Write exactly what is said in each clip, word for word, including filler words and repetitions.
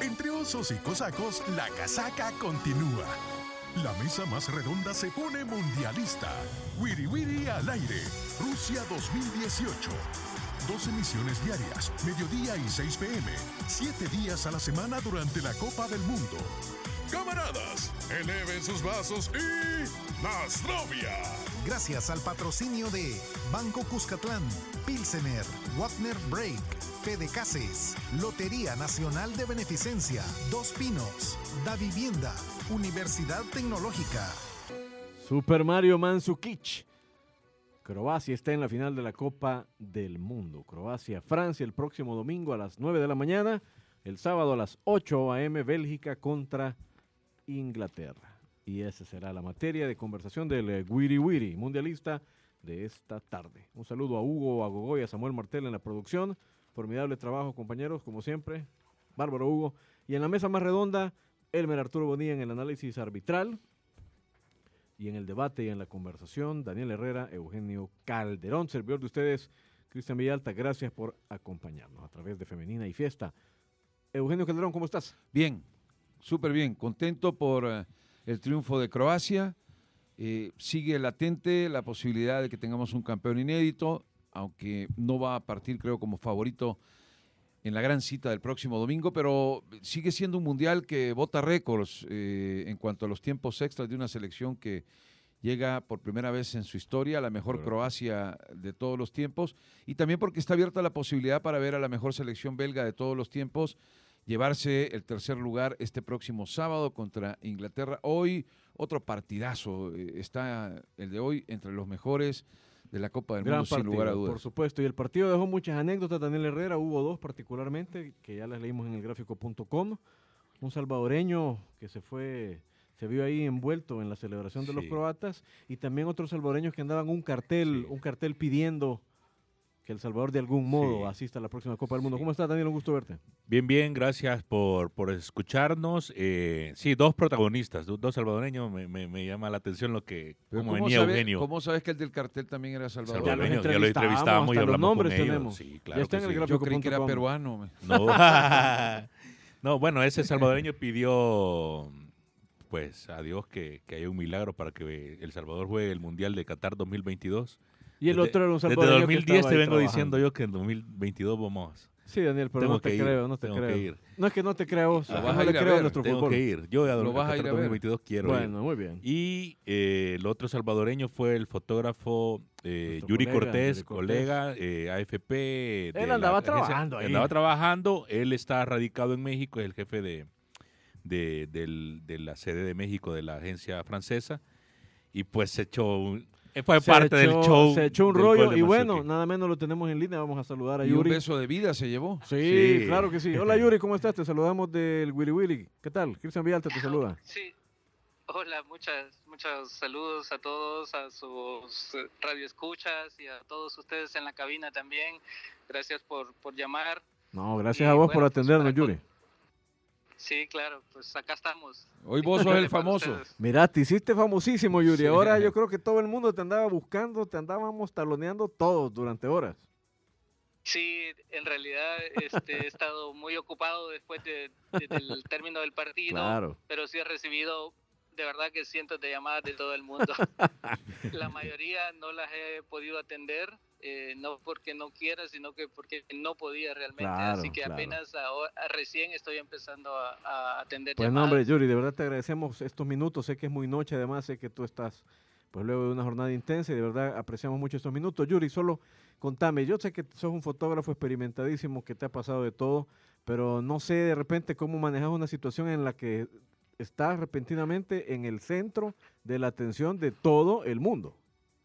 Entre osos y cosacos, la casaca continúa. La mesa más redonda se pone mundialista. Wiri Wiri al aire. Rusia dos mil dieciocho. Dos emisiones diarias, mediodía y seis pe eme. Siete días a la semana durante la Copa del Mundo. Camaradas, eleven sus vasos y ¡Nostrovia! Gracias al patrocinio de Banco Cuscatlán, Pilsener, Wagner Break, Fede Cases, Lotería Nacional de Beneficencia, Dos Pinos, Da Vivienda, Universidad Tecnológica. Super Mario Mandžukić. Croacia está en la final de la Copa del Mundo. Croacia-Francia el próximo domingo a las nueve de la mañana. El sábado a las ocho a eme, Bélgica contra Inglaterra. Y esa será la materia de conversación del Wiri Wiri mundialista de esta tarde. Un saludo a Hugo, a Gogoy, a Samuel Martel en la producción. Formidable trabajo, compañeros, como siempre. Bárbaro, Hugo. Y en la mesa más redonda, Elmer Arturo Bonilla en el análisis arbitral. Y en el debate y en la conversación, Daniel Herrera, Eugenio Calderón, servidor de ustedes, Cristian Villalta. Gracias por acompañarnos a través de Femenina y Fiesta. Eugenio Calderón, ¿cómo estás? Bien, súper bien. Contento por uh, el triunfo de Croacia. Eh, sigue latente la posibilidad de que tengamos un campeón inédito, aunque no va a partir, creo, como favorito en la gran cita del próximo domingo, pero sigue siendo un mundial que bota récords eh, en cuanto a los tiempos extras de una selección que llega por primera vez en su historia a la mejor Correcto. Croacia de todos los tiempos, y también porque está abierta la posibilidad para ver a la mejor selección belga de todos los tiempos llevarse el tercer lugar este próximo sábado contra Inglaterra. Hoy otro partidazo, eh, está el de hoy entre los mejores de la Copa del Gran Mundo, partido, sin lugar a dudas. por supuesto. Y el partido dejó muchas anécdotas, Daniel Herrera. Hubo dos particularmente, que ya las leímos en el gráfico punto com. Un salvadoreño que se fue, se vio ahí envuelto en la celebración de Sí. los croatas. Y también otros salvadoreños que andaban un cartel, Sí. un cartel pidiendo que El Salvador de algún modo Sí. asista a la próxima Copa del Mundo. Sí. ¿Cómo estás, Daniel? Un gusto verte. Bien, bien, gracias por, por escucharnos. Eh, sí, dos protagonistas, do- dos salvadoreños, me, me, me llama la atención lo que, Pero cómo ¿cómo venía sabes, Eugenio. ¿Cómo sabes que el del cartel también era Salvador? Ya los Salvadoreño, ya lo entrevistábamos, entrevistábamos y hasta los hablamos nombres con ellos. tenemos. Sí, Ya claro está que en el sí. gráfico. Yo creí que era punto com. peruano. me. No. No, bueno, ese salvadoreño pidió, pues, a Dios que, que haya un milagro para que El Salvador juegue el Mundial de Qatar dos mil veintidós. Y el Desde- otro era un Desde salvadoreño dos que mil estaba diez te ahí vengo trabajando. diciendo yo que en dos mil veintidós vamos. Sí, Daniel, pero Tengo no te que ir, creo, no te tengo creo. que ir. No es que no te creo, vos, Lo es que vas no a le ir a creo a ver, nuestro Tengo fútbol. que ir. Yo a Lo vas a ir a Qatar ver. dos mil veintidós quiero ir. Bueno, muy bien. Y eh, el otro salvadoreño fue el fotógrafo eh, Nuestro Yuri colega, Cortés, Yuri Cortés. colega, eh, A F P. de Él la andaba agencia- trabajando ahí. Andaba trabajando. Él está radicado en México, es el jefe de, de, del- de la sede de México de la agencia francesa. Y pues se echó un, eh, fue Se parte del echó- show. Se echó un del gol rollo de y bueno, Mandžukić. nada menos lo tenemos en línea. Vamos a saludar a Y un Yuri. beso de vida se llevó. Sí, Sí. claro que sí. Hola Yuri, ¿cómo estás? Te saludamos del Willy Willy. ¿Qué tal? Cristian Villalta te saluda. Sí, hola, muchas, muchos saludos a todos, a sus eh, radioescuchas y a todos ustedes en la cabina también. Gracias por, por llamar. No, gracias Y a vos bueno, por pues, atendernos, para- Yuri. Sí, claro, pues acá estamos. Hoy vos sos el Para famoso. ustedes. Mira, te hiciste famosísimo, Yuri. Sí. Ahora yo creo que todo el mundo te andaba buscando, te andábamos taloneando todos durante horas. Sí, en realidad este, he estado muy ocupado después de, de- del término del partido, Claro. pero sí he recibido de verdad que cientos de llamadas de todo el mundo. La mayoría no las he podido atender, eh, no porque no quiera, sino que porque no podía realmente. Claro, Así que claro. apenas ahora, recién estoy empezando a, a atender Pues no, llamadas. hombre, Yuri, de verdad te agradecemos estos minutos. Sé que es muy noche, además sé que tú estás pues luego de una jornada intensa y de verdad apreciamos mucho estos minutos. Yuri, solo contame, yo sé que sos un fotógrafo experimentadísimo, que te ha pasado de todo, pero no sé de repente cómo manejas una situación en la que estás repentinamente en el centro de la atención de todo el mundo.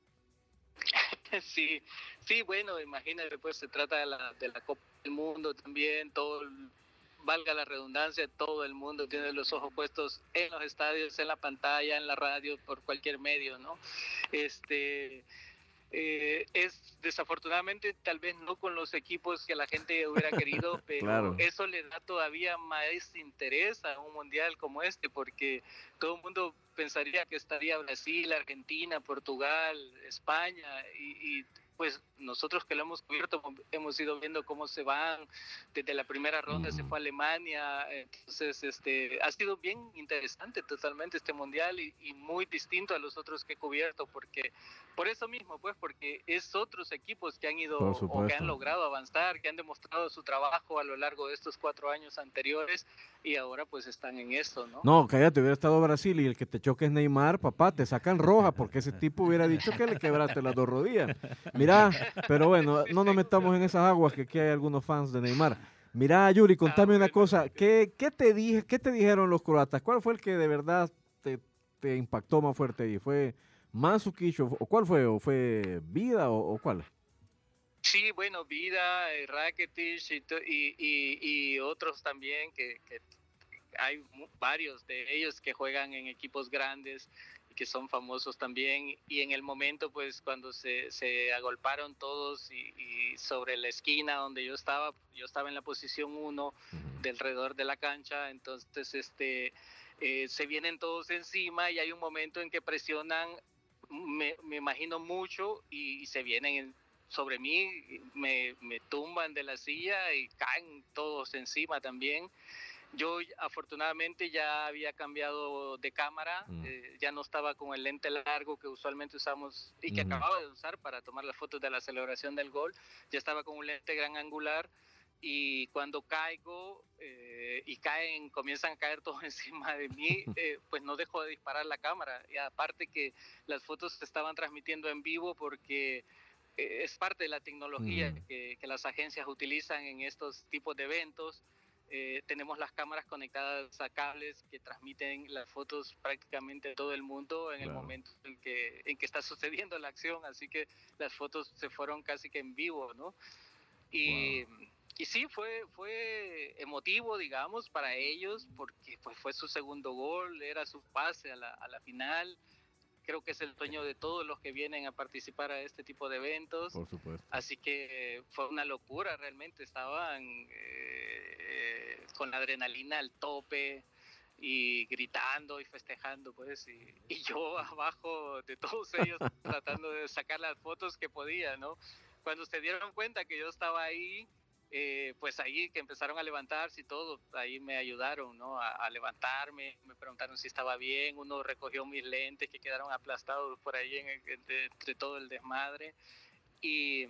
Sí, sí, bueno, imagínate, pues se trata de la, de la Copa del Mundo también, todo, el- valga la redundancia, todo el mundo tiene los ojos puestos en los estadios, en la pantalla, en la radio, por cualquier medio, ¿no? Este, eh, es desafortunadamente tal vez no con los equipos que la gente hubiera querido, pero Claro. eso le da todavía más interés a un mundial como este, porque todo el mundo pensaría que estaría Brasil, Argentina, Portugal, España, y, y pues nosotros que lo hemos cubierto hemos ido viendo cómo se van, desde la primera ronda se fue a Alemania, entonces este, ha sido bien interesante totalmente este mundial y, y muy distinto a los otros que he cubierto, porque por eso mismo, pues porque es otros equipos que han ido o que han logrado avanzar, que han demostrado su trabajo a lo largo de estos cuatro años anteriores y ahora pues están en esto, ¿no? No, cállate, hubiera estado Brasil y el que te choque es Neymar, papá, te sacan roja porque ese tipo hubiera dicho que le quebraste las dos rodillas. Mira, pero bueno, no nos metamos en esas aguas que aquí hay algunos fans de Neymar. Mira, Yuri, contame una cosa, ¿qué, qué, te dije, ¿qué te dijeron los croatas? ¿Cuál fue el que de verdad te, te impactó más fuerte ahí? ¿Fue Mandžukić o cuál fue? ¿O fue Vida o, o cuál? Sí, bueno, Vida, eh, Rakitic y, y, y, y otros también, que, que hay varios de ellos que juegan en equipos grandes y que son famosos también, y en el momento pues cuando se, se agolparon todos y, y sobre la esquina donde yo estaba, yo estaba en la posición uno de alrededor de la cancha, entonces este eh, se vienen todos encima y hay un momento en que presionan, me, me imagino mucho, y, y se vienen en, sobre mí, me, me tumban de la silla y caen todos encima también. Yo afortunadamente ya había cambiado de cámara, mm. eh, ya no estaba con el lente largo que usualmente usamos y que mm. acababa de usar para tomar las fotos de la celebración del gol, ya estaba con un lente gran angular, y cuando caigo eh, y caen, comienzan a caer todos encima de mí, eh, pues no dejo de disparar la cámara, y aparte que las fotos se estaban transmitiendo en vivo porque eh, es parte de la tecnología mm. que, que las agencias utilizan en estos tipos de eventos. Eh, tenemos las cámaras conectadas a cables que transmiten las fotos prácticamente a todo el mundo en claro. el momento en que, en que está sucediendo la acción, así que las fotos se fueron casi que en vivo, ¿no? Y, wow. y sí, fue, fue emotivo, digamos, para ellos, porque pues, fue su segundo gol, era su pase a la, a la final. Creo que es el sueño de todos los que vienen a participar a este tipo de eventos. Por supuesto. Así que fue una locura, realmente estaban eh, eh, con la adrenalina al tope y gritando y festejando, pues, y, y yo abajo de todos ellos tratando de sacar las fotos que podía, ¿no? Cuando se dieron cuenta que yo estaba ahí, Eh, pues ahí que empezaron a levantarse y todo, ahí me ayudaron, ¿no? A, a levantarme, me preguntaron si estaba bien, uno recogió mis lentes que quedaron aplastados por ahí en, entre, entre todo el desmadre, y,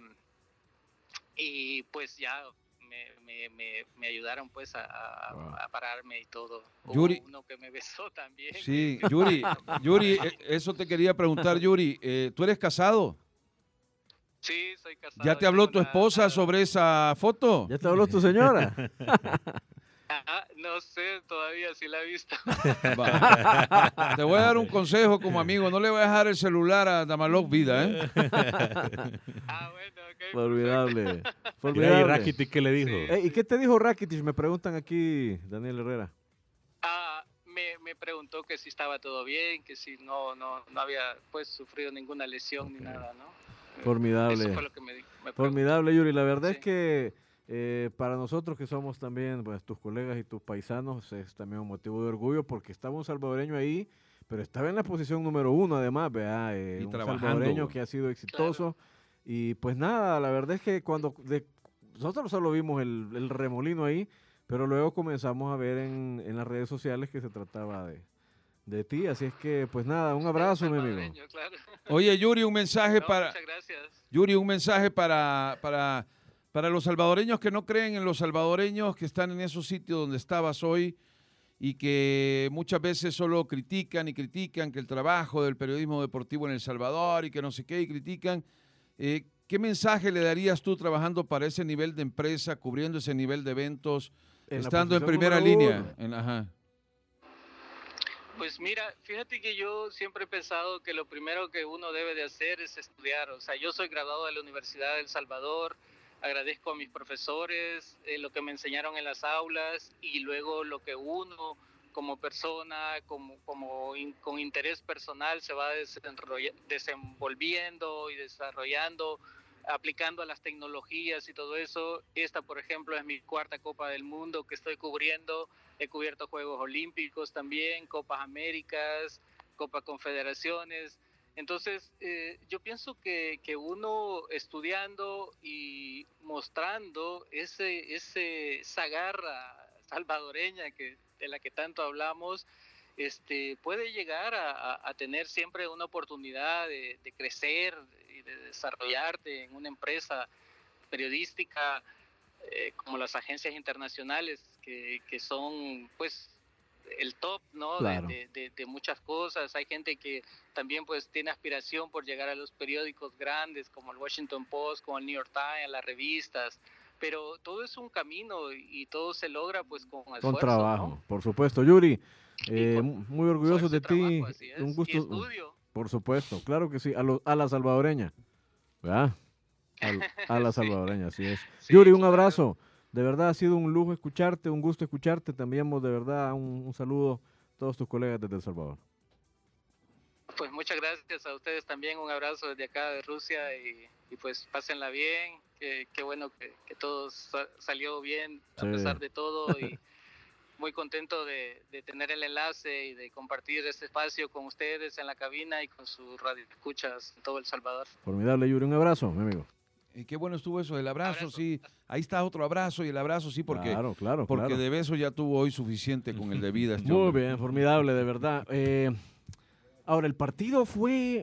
y pues ya me, me, me, me ayudaron pues a, a, wow. a pararme y todo. Yuri, hubo uno que me besó también. Sí, Yuri, Yuri, eso te quería preguntar, Yuri, eh, ¿tú eres casado? Sí, soy casado. ¿Ya te habló tu esposa una... sobre esa foto? ¿Ya te habló tu señora? Ah, no sé todavía si la he visto. Va. Te voy a dar un consejo como amigo. No le voy a dejar el celular a Damalov Vida, ¿eh? Ah, bueno, ok. Formidable. Formidable. ¿Y Rakitic qué le dijo? Sí. Hey, ¿y qué te dijo Rakitic? Me preguntan aquí, Daniel Herrera. Ah, me, me preguntó que si estaba todo bien, que si no, no, no había pues sufrido ninguna lesión okay. ni nada, ¿no? Formidable. Eso fue lo que me, me Formidable, Yuri. La verdad sí. es que eh, para nosotros que somos también pues, tus colegas y tus paisanos es también un motivo de orgullo porque estaba un salvadoreño ahí, pero estaba en la posición número uno además, ¿verdad? Eh, y un trabajando. salvadoreño que ha sido exitoso. Claro. Y pues nada, la verdad es que cuando de, nosotros solo vimos el, el remolino ahí, pero luego comenzamos a ver en, en las redes sociales que se trataba de... de ti, así es que pues nada, un abrazo, mi amigo. Claro. Oye, Yuri, un mensaje no, para muchas gracias. Yuri, un mensaje para, para, para los salvadoreños que no creen en los salvadoreños que están en esos sitios donde estabas hoy y que muchas veces solo critican y critican que el trabajo del periodismo deportivo en El Salvador y que no sé qué y critican. Eh, ¿Qué mensaje le darías tú trabajando para ese nivel de empresa, cubriendo ese nivel de eventos, en estando en primera línea? En, ajá. Pues mira, fíjate que yo siempre he pensado que lo primero que uno debe de hacer es estudiar. O sea, yo soy graduado de la Universidad de El Salvador, agradezco a mis profesores eh, lo que me enseñaron en las aulas y luego lo que uno como persona, como, como in, con interés personal se va desenvolviendo y desarrollando, aplicando a las tecnologías y todo eso. Esta, por ejemplo, es mi cuarta Copa del Mundo que estoy cubriendo. He cubierto Juegos Olímpicos también, Copas Américas, Copa Confederaciones. Entonces, eh, yo pienso que, que uno estudiando y mostrando ese, ese, esa garra salvadoreña que, de la que tanto hablamos, este, puede llegar a, a, a tener siempre una oportunidad de, de crecer y de desarrollarte en una empresa periodística eh, como las agencias internacionales que, que son pues el top, ¿no? Claro. de, de, de muchas cosas. Hay gente que también pues tiene aspiración por llegar a los periódicos grandes como el Washington Post, como el New York Times, a las revistas, pero todo es un camino y, y todo se logra pues con esfuerzo, Con trabajo, ¿no? por supuesto. Yuri, eh, con muy orgulloso de ti. trabajo, así es. Un gusto. Y estudio. Por supuesto, claro que sí. A, lo, a la salvadoreña, ¿verdad? Al, a la salvadoreña, así es. Sí, Yuri, un claro. abrazo. De verdad ha sido un lujo escucharte, un gusto escucharte. Te enviamos de verdad un, un saludo a todos tus colegas desde El Salvador. Pues muchas gracias a ustedes también, un abrazo desde acá de Rusia y, y pues pásenla bien, que, que bueno que, que todo sa- salió bien a Sí. pesar de todo y muy contento de, de tener el enlace y de compartir este espacio con ustedes en la cabina y con sus radioescuchas en todo El Salvador. Formidable, Yuri. Un abrazo, mi amigo. Y qué bueno estuvo eso, el abrazo, Abrazo. sí. Ahí está otro abrazo y el abrazo, sí, porque, claro, claro, porque claro. de beso ya tuvo hoy suficiente con el de vida. Este Muy hombre. bien, formidable, de verdad. Eh, ahora, el partido fue,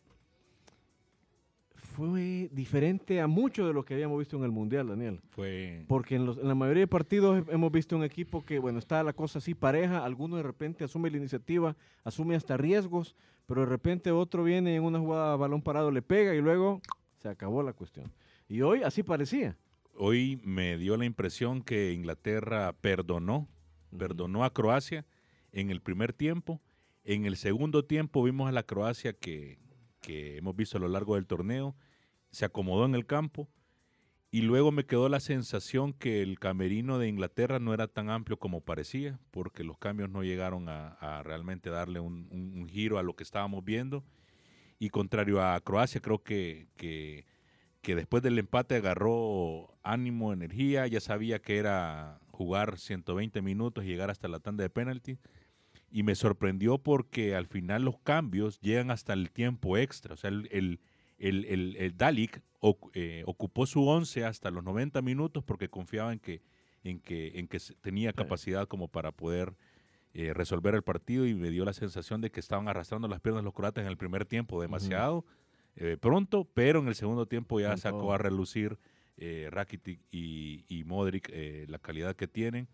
fue diferente a mucho de lo que habíamos visto en el Mundial, Daniel. Fue Porque en, los- en la mayoría de partidos he- hemos visto un equipo que, bueno, está la cosa así pareja, alguno de repente asume la iniciativa, asume hasta riesgos, pero de repente otro viene en una jugada a balón parado, le pega y luego se acabó la cuestión. Y hoy así parecía. hoy me dio la impresión que Inglaterra perdonó, perdonó a Croacia en el primer tiempo. En el segundo tiempo vimos a la Croacia que, que hemos visto a lo largo del torneo, se acomodó en el campo y luego me quedó la sensación que el camerino de Inglaterra no era tan amplio como parecía, porque los cambios no llegaron a, a realmente darle un, un- un giro a lo que estábamos viendo. Y contrario a Croacia, creo que, que, que después del empate agarró ánimo, energía, ya sabía que era jugar ciento veinte minutos y llegar hasta la tanda de penalti. Y me sorprendió porque al final los cambios llegan hasta el tiempo extra. O sea, el, el, el, el, el Dalic oc- eh, ocupó su once hasta los noventa minutos porque confiaba en que, en que, en que se- tenía capacidad como para poder eh, resolver el partido, y me dio la sensación de que estaban arrastrando las piernas los croatas en el primer tiempo demasiado eh, pronto, pero en el segundo tiempo ya Con sacó todo. a relucir eh, Rakitic y, y Modric eh, la calidad que tienen.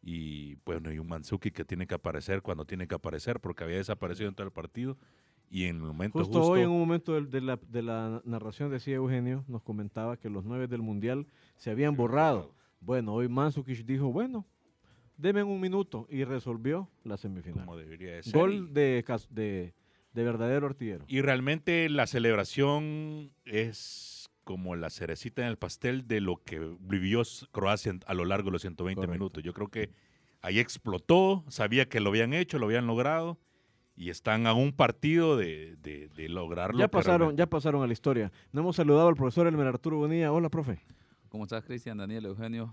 Y bueno, y un Mandzukic que tiene que aparecer cuando tiene que aparecer, porque había desaparecido en todo el partido y en el momento Justo, justo, hoy en un momento del- de, la, de la narración decía Eugenio, nos comentaba que los nueve del Mundial se habían borrado. Bueno, hoy Mandzukic dijo, bueno, denme un minuto y resolvió la semifinal. como debería de ser. Gol de, cas- de, de verdadero artillero. Y realmente la celebración es como la cerecita en el pastel de lo que vivió s- Croacia en- a lo largo de los ciento veinte Correcto. minutos. Yo creo que ahí explotó, sabía que lo habían hecho, lo habían logrado y están a un partido de, de, de lograrlo. Ya que pasaron, realmente- ya pasaron a la historia. No hemos saludado al profesor Elmer Arturo Bonilla. Hola, profe. ¿Cómo estás, Cristian, Daniel, Eugenio?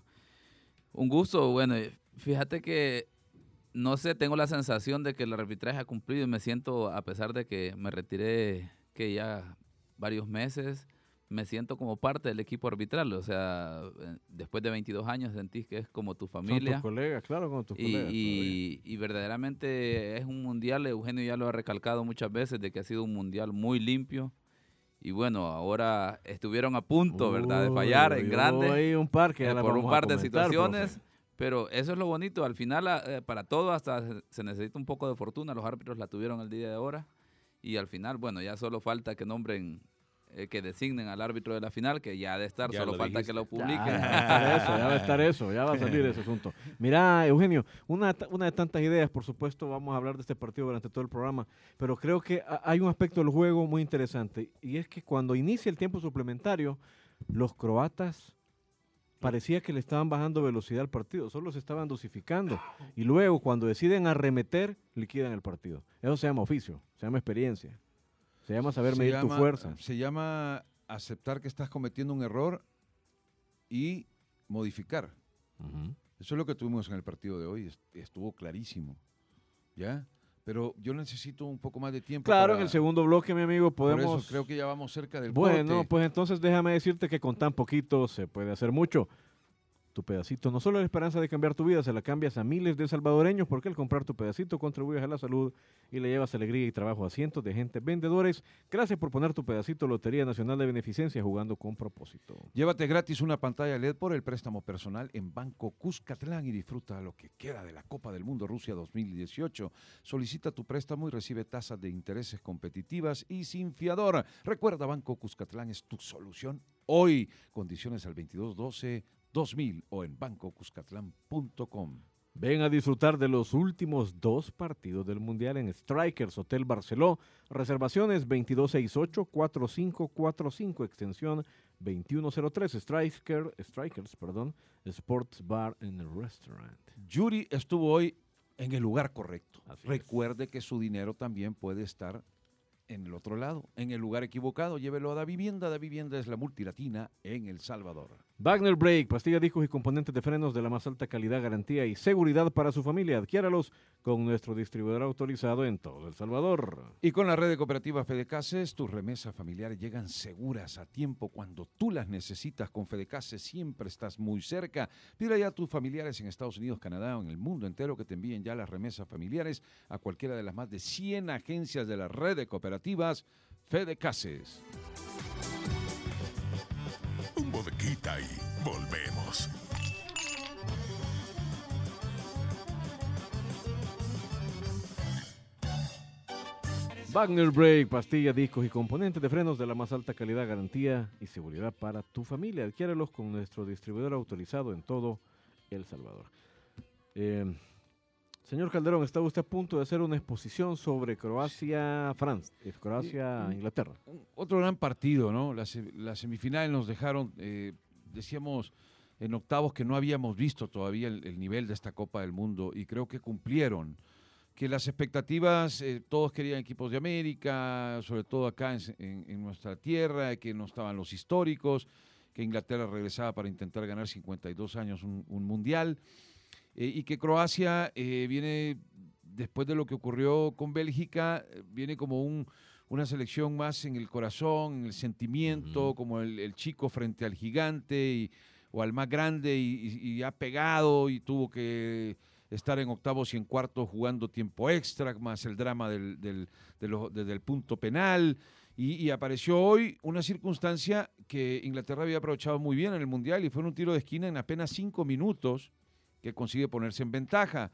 Un gusto. Bueno, fíjate que, no sé, tengo la sensación de que el arbitraje ha cumplido y me siento, a pesar de que me retiré que ya varios meses, me siento como parte del equipo arbitral. O sea, eh, después de veintidós años sentís que es como tu Son familia. tus colegas, claro, con tus Y, colegas. todavía. y, y verdaderamente es un mundial, Eugenio ya lo ha recalcado muchas veces, de que ha sido un mundial muy limpio. Y bueno, ahora estuvieron a punto, ¿verdad?, de Uy, fallar uy, en uy, grande hay un par que ya eh, la por un vamos a par de comentar, situaciones. profe. Pero eso es lo bonito. Al final, ah, eh, para todo, hasta se- se necesita un poco de fortuna. Los árbitros la tuvieron el día de ahora. Y al final, bueno, ya solo falta que nombren, eh, que designen al árbitro de la final, que ya ha de estar, Ya solo lo falta dijiste. que lo Ya, publiquen. ya va a estar eso, ya va a estar eso, ya va a salir ese asunto. Mira, Eugenio, una, ta- una de tantas ideas, por supuesto, vamos a hablar de este partido durante todo el programa, pero creo que ha- hay un aspecto del juego muy interesante, y es que cuando inicia el tiempo suplementario, los croatas parecía que le estaban bajando velocidad al partido, solo se estaban dosificando, y luego cuando deciden arremeter, liquidan el partido. Eso se llama oficio, se llama experiencia, se llama saber Se medir tu llama- fuerza. Se llama aceptar que estás cometiendo un error y modificar. Ujú. Eso es lo que tuvimos en el partido de hoy. est- Estuvo clarísimo. ¿Ya? pero yo necesito un poco más de tiempo. Claro, para, en el segundo bloque, mi amigo, podemos... Por eso creo que ya vamos cerca del Bueno, corte. pues entonces déjame decirte que con tan poquito se puede hacer mucho. Tu pedacito no solo es la esperanza de cambiar tu vida, se la cambias a miles de salvadoreños porque al comprar tu pedacito contribuyes a la salud y le llevas alegría y trabajo a cientos de gente vendedores. Gracias por poner tu pedacito Lotería Nacional de Beneficencia jugando con propósito. Llévate gratis una pantalla L E D por el préstamo personal en Banco Cuscatlán y disfruta lo que queda de la Copa del Mundo Rusia dos mil dieciocho. Solicita tu préstamo y recibe tasas de intereses competitivas y sin fiador. Recuerda, Banco Cuscatlán es tu solución hoy. Condiciones al veintidós doce dos mil o en banco cuscatlán punto com. Ven a disfrutar de los últimos dos partidos del Mundial en Strikers Hotel Barceló. Reservaciones veintidós sesenta y ocho, cuarenta y cinco cuarenta y cinco, extensión veintiuno cero tres. Striker, Strikers, perdón, Sports Bar and Restaurant. Yuri estuvo hoy en el lugar correcto. Así Recuerde es. que su dinero también puede estar en el otro lado, en el lugar equivocado. Llévelo a Da Vivienda. Da Vivienda es la multilatina en El Salvador. Wagner Brake, pastillas, discos y componentes de frenos de la más alta calidad, garantía y seguridad para su familia. Adquiéralos con nuestro distribuidor autorizado en todo El Salvador. Y con la red de cooperativa Fedecases, tus remesas familiares llegan seguras a tiempo cuando tú las necesitas. Con Fedecases siempre estás muy cerca. Pídele ya a tus familiares en Estados Unidos, Canadá o en el mundo entero que te envíen ya las remesas familiares a cualquiera de las más de cien agencias de la red de cooperativas Fedecases. Un bodequita y volvemos. Wagner Brake, pastillas, discos y componentes de frenos de la más alta calidad, garantía y seguridad para tu familia. Adquiéralos con nuestro distribuidor autorizado en todo El Salvador. Eh, señor Calderón, ¿está usted a punto de hacer una exposición sobre Croacia-Francia, eh, Croacia-Inglaterra? Otro gran partido, ¿no? Las, las semifinales nos dejaron, eh, decíamos en octavos que no habíamos visto todavía el, el nivel de esta Copa del Mundo y creo que cumplieron. Que las expectativas, eh, todos querían equipos de América, sobre todo acá en, en, en nuestra tierra, que no estaban los históricos, que Inglaterra regresaba para intentar ganar cincuenta y dos años un, un mundial, eh, y que Croacia eh, viene, después de lo que ocurrió con Bélgica, eh, viene como un, una selección más en el corazón, en el sentimiento, uh-huh. como el, el chico frente al gigante y, o al más grande y, y, y ha pegado y tuvo que estar en octavos y en cuartos jugando tiempo extra, más el drama del, del, de lo, de, del punto penal, y, y apareció hoy una circunstancia que Inglaterra había aprovechado muy bien en el Mundial y fue un tiro de esquina en apenas cinco minutos que consigue ponerse en ventaja.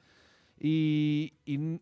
Y, y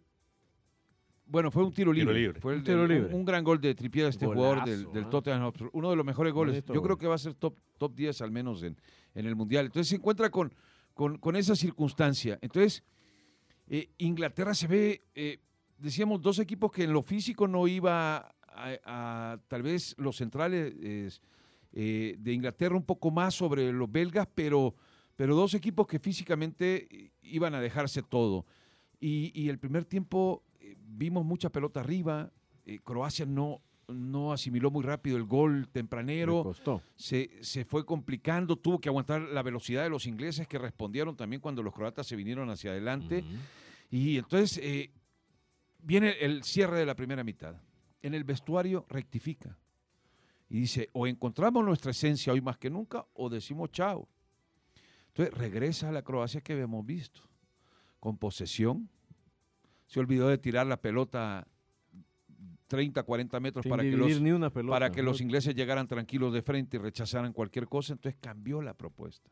bueno, fue un tiro libre. Tiro libre. Fue el, un, tiro el, libre. un, un gran gol de Trippier, este Golazo, jugador del, del ¿eh? Tottenham Hotspur. Uno de los mejores goles. Bonito, Yo creo gol. que va a ser top, top diez al menos en, en el Mundial. Entonces se encuentra con, con, con esa circunstancia. Entonces, eh, Inglaterra se ve, eh, decíamos, dos equipos que en lo físico no iba a, a, a tal vez los centrales eh, eh, de Inglaterra un poco más sobre los belgas, pero, pero dos equipos que físicamente iban a dejarse todo. Y, y el primer tiempo eh, vimos mucha pelota arriba, eh, Croacia no, no asimiló muy rápido el gol tempranero, Me costó. se, se fue complicando, tuvo que aguantar la velocidad de los ingleses que respondieron también cuando los croatas se vinieron hacia adelante. Uh-huh. Y entonces eh, viene el cierre de la primera mitad. En el vestuario rectifica y dice, o encontramos nuestra esencia hoy más que nunca o decimos chao. Entonces regresa a la Croacia que habíamos visto, con posesión, se olvidó de tirar la pelota treinta, cuarenta metros Sin para que, dividir los, ni una pelota, para que ¿no? los ingleses llegaran tranquilos de frente y rechazaran cualquier cosa. Entonces cambió la propuesta.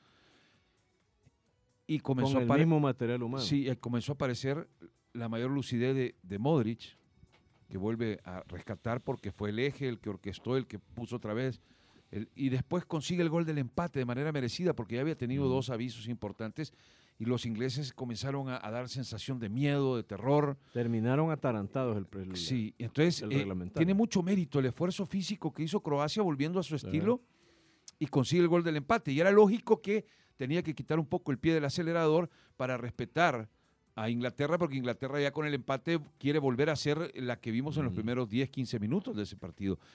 Y comenzó Con a el apare- mismo material humano. Sí, eh, comenzó a aparecer la mayor lucidez de, de Modric, que vuelve a rescatar porque fue el eje, el que orquestó, el que puso otra vez. El, y después consigue el gol del empate de manera merecida porque ya había tenido Mm. dos avisos importantes y los ingleses comenzaron a, a dar sensación de miedo, de terror. Terminaron atarantados el, el Sí, entonces el eh, reglamentario. tiene mucho mérito el esfuerzo físico que hizo Croacia volviendo a su estilo y consigue el gol del empate. Y era lógico que tenía que quitar un poco el pie del acelerador para respetar a Inglaterra, porque Inglaterra ya con el empate quiere volver a ser la que vimos en los Mm. primeros diez, quince minutos de ese partido.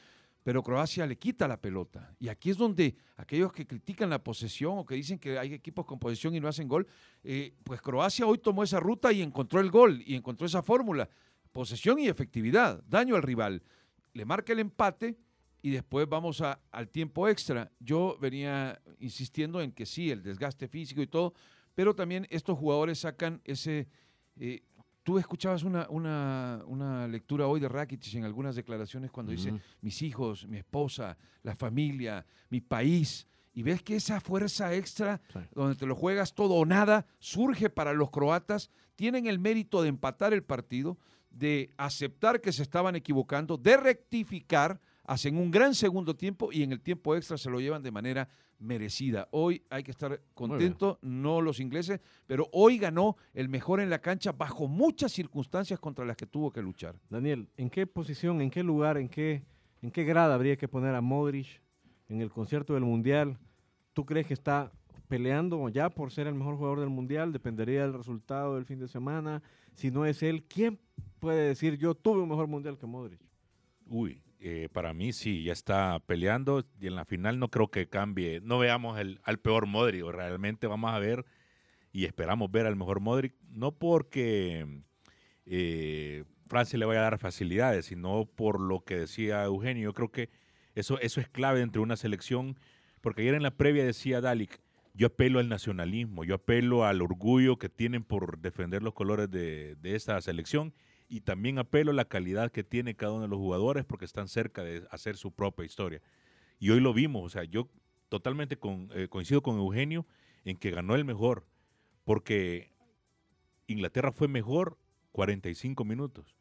pero Croacia le quita la pelota. Y aquí es donde aquellos que critican la posesión o que dicen que hay equipos con posesión y no hacen gol, eh, pues Croacia hoy tomó esa ruta y encontró el gol, y encontró esa fórmula. Posesión y efectividad, daño al rival. Le marca el empate y después vamos a, al tiempo extra. Yo venía insistiendo en que sí, el desgaste físico y todo, pero también estos jugadores sacan ese... Eh, tú escuchabas una, una, una lectura hoy de Rakitic en algunas declaraciones cuando uh-huh. dice mis hijos, mi esposa, la familia, mi país, y ves que esa fuerza extra, sí. donde te lo juegas todo o nada, surge para los croatas. Tienen el mérito de empatar el partido, de aceptar que se estaban equivocando, de rectificar, hacen un gran segundo tiempo y en el tiempo extra se lo llevan de manera merecida. Hoy hay que estar contento, no los ingleses, pero hoy ganó el mejor en la cancha bajo muchas circunstancias contra las que tuvo que luchar. Daniel, ¿en qué posición, en qué lugar, en qué, en qué grado habría que poner a Modric en el concierto del Mundial? ¿Tú crees que está peleando ya por ser el mejor jugador del Mundial? Dependería del resultado del fin de semana. Si no es él, ¿quién puede decir yo tuve un mejor Mundial que Modric? Uy, Eh, para mí sí, ya está peleando y en la final no creo que cambie. No veamos el, al peor Modric, realmente vamos a ver y esperamos ver al mejor Modric, no porque eh, Francia le vaya a dar facilidades, sino por lo que decía Eugenio. Yo creo que eso, eso es clave entre una selección, porque ayer en la previa decía Dalic, yo apelo al nacionalismo, yo apelo al orgullo que tienen por defender los colores de, de esta selección. Y también apelo a la calidad que tiene cada uno de los jugadores porque están cerca de hacer su propia historia. Y hoy lo vimos, o sea, yo totalmente con, eh, coincido con Eugenio en que ganó el mejor, porque Inglaterra fue mejor cuarenta y cinco minutos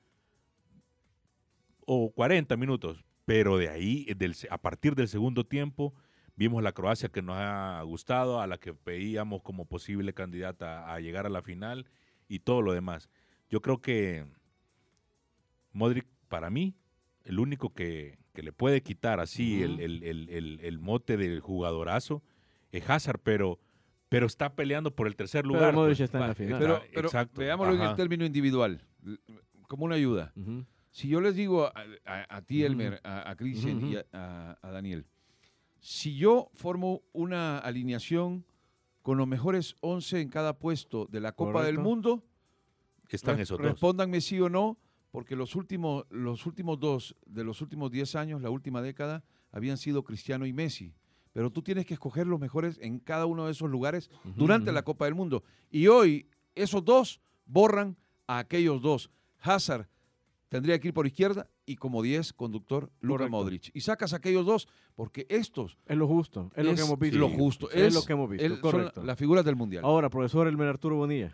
o cuarenta minutos, pero de ahí, del, a partir del segundo tiempo, vimos la Croacia que nos ha gustado, a la que veíamos como posible candidata a, a llegar a la final y todo lo demás. Yo creo que Modric, para mí, el único que, que le puede quitar así uh-huh. el, el, el, el, el mote del jugadorazo es Hazard, pero, pero está peleando por el tercer lugar. Pero Modric pues, está en la final. Pero, pero Exacto. veámoslo Ajá. en el término individual, como una ayuda. Uh-huh. Si yo les digo a, a, a ti, Elmer, uh-huh. a, a Cristian uh-huh. y a, a, a Daniel, si yo formo una alineación con los mejores once en cada puesto de la Copa Correcto. Del Mundo, están re- esos dos. Respóndanme sí o no, porque los últimos, los últimos dos de los últimos diez años, la última década, habían sido Cristiano y Messi. Pero tú tienes que escoger los mejores en cada uno de esos lugares uh-huh, durante uh-huh. la Copa del Mundo. Y hoy esos dos borran a aquellos dos. Hazard tendría que ir por izquierda y como diez, conductor, Luka Modric. Y sacas a aquellos dos porque estos... Es lo justo, es, es lo que hemos visto. Lo justo, es, es lo que hemos visto, el, correcto. Son las figuras del Mundial. Ahora, profesor Elmer Arturo Bonilla.